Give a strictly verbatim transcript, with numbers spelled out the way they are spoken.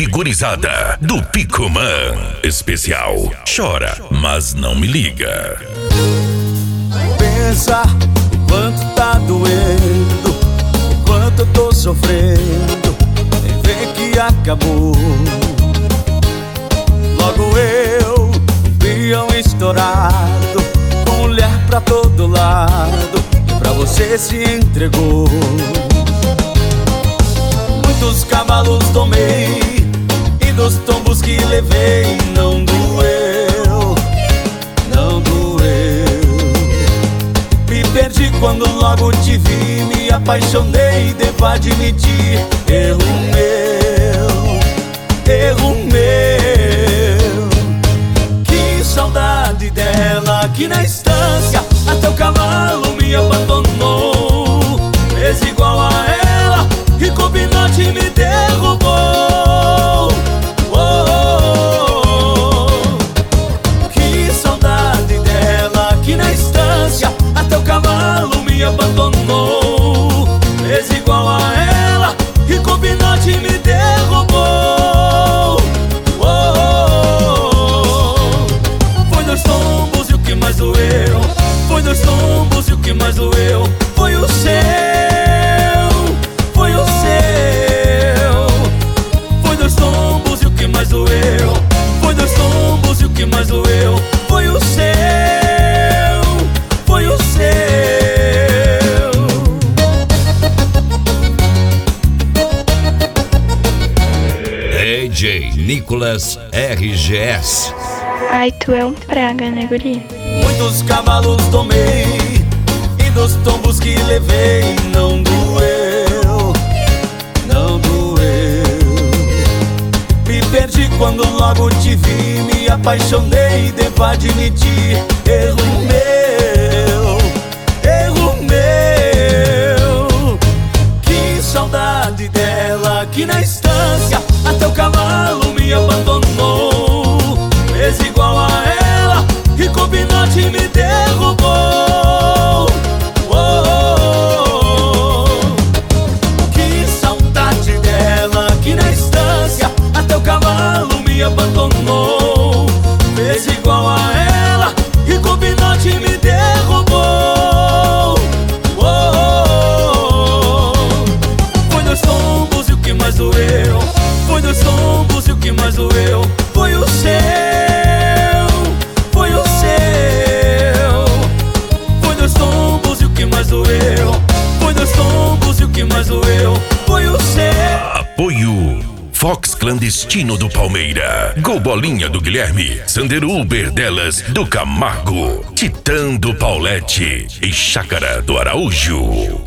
gurizada do Picoman. Especial Chora, mas não me liga. Pensa o quanto tá doendo, o quanto eu tô sofrendo, nem vê que acabou. Logo eu, peão estourado, com mulher pra todo lado, e pra você se entregou. Muitos cavalos tomei, e dos tombos que levei não doeu, não doeu. Me perdi quando logo te vi, me apaixonei, devo admitir. Erro meu, erro meu. Que saudade dela, aqui na estância até o cavalo me abandonou. Fez igual a ela e combinante me derrubou. Oh, oh, oh. Que saudade dela, aqui na estância até o cavalo me abandonou. Fez igual a ela e combinante me derrubou. Oh, oh, oh. Foi dois tombos e o que mais doeu, foi dois tombos e o que mais doeu foi o seu, foi o seu. Foi dois tombos e o que mais doeu, foi dois tombos e o que mais doeu foi o seu, foi o seu. D J Nicolas R G S. Ai, tu é um praga, né, guri? Muitos cavalos tomei, e dos tombos que levei não doeu, não doeu. Me perdi quando logo te vi, me apaixonei, devo admitir. Erro meu, erro meu. Que saudade dela, aqui na estância até o cavalo me abandonou. Fez igual a ela e combinante me derrubou. Oh, oh, oh. Que saudade dela, aqui na estância até o cavalo me abandonou. Fez igual a ela e combinante me derrubou. Oh, oh, oh. Foi dois tombos e o que mais doeu, foi dois tombos e o que mais doeu foi o seu, foi o seu. Foi dois tombos e o que mais doeu, foi dois tombos e o que mais doeu foi o seu. Apoio Fox Clandestino do Palmeira, Gol Bolinha do Guilherme, Sander Uber delas do Camargo, Titã do Paulette e Chácara do Araújo.